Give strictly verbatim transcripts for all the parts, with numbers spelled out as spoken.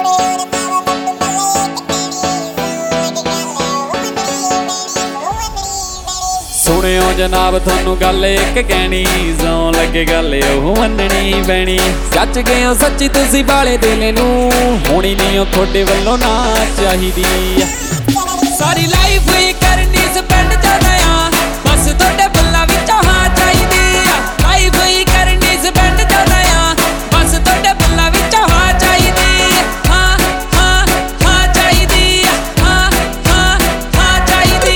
सुनियो जनाब थानू गल एक कहनी, सौं लगे गल ओह मननी पैनी। सच गए हो सच्ची तुसी बाले दिल नू, होनी नहीं थोड़े वल्लों ना चाहिदी। सारी लाइफ ही करनी स्पेंड जाना, बस थोड़े बुल्लां विचों हाँ चाहिदी। लाइफ ही करनी स्पेंड जाना, बस थोड़े बुल्लां विचों हाँ चाहिदी। हाँ हाँ हाँ चाहिदी, हाँ हाँ हाँ चाहिदी।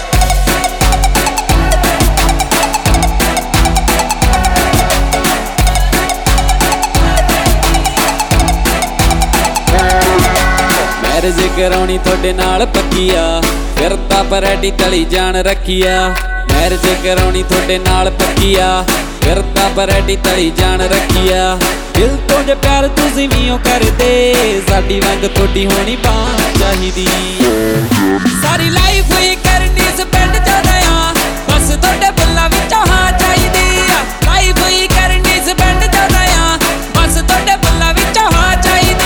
मैरिज कराउणी थोड़े नाल पक्की आ, फिर तां परेडी तली जान रखी आ। मैरिज कराउणी थोड़े नाल पक्की आ, फिर तां परेडी तली जान रखी आ। दिल तो जे प्यार तुसीं भी करदे, साडी वांग थोड़ी होनी बां चाहिदी। सारी लाइफ ही करनी स्पेंड जाना, बस थोड़े बुल्लां विचों हाँ चाहिदी। लाइफ ही करनी स्पेंड जाना, बस थोड़े बुल्लां विचों हाँ चाहिदी।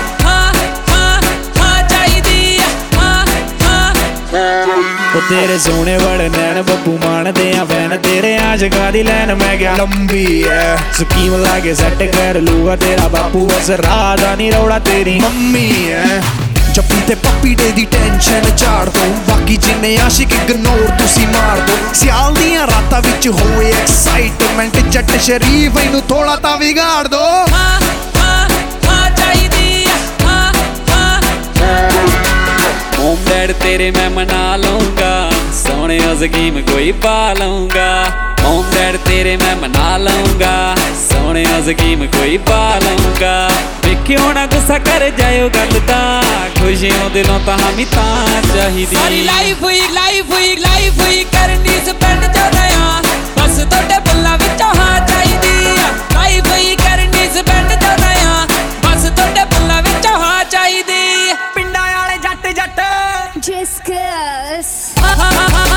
तेरे सोने बड़े नैन बब्बू मानदे आ फैन, तेरे आशिकां दी लैन मैं क्या लंबी है। स्कीम लाके सेट कर लूगा तेरा बापू, बस रात दा नी रौड़ा तेरी मम्मी है। जप्पी ते पप्पी डे दी टेंशन झाड़ दो, बाकी जिन्ने आशिक इग्नोर तुसी मार दो। सियाल दियां रातां विच होए एक्साइटमेंट, जट शरीफ इनू थोड़ा तां बिगाड़ दो। हाँ हाँ हाँ चाहिदी, हाँ हाँ। होम डैड तेरे मैं मना लूँगा, सोने स्कीम कोई पा लूँगा। होम डैड तेरे मैं मना लूँगा, सोने स्कीम कोई पा लूँगा। देखियो ना गुस्सा कर जायो गल दा, खुशियों दिलों तां हमी तां चाहिदी। सारी लाइफ हुई लाइफ हुई लाइफ हुई करनी स्पेंड जाना, बस थोड़े बुल्लां विचों हाँ चाहिदी। लाइफ हुई करनी स्पेंड जाना, बस थोड़े बुल्लां विचों हाँ चाहिदी। पिंडां वाले जट जट Just 'cause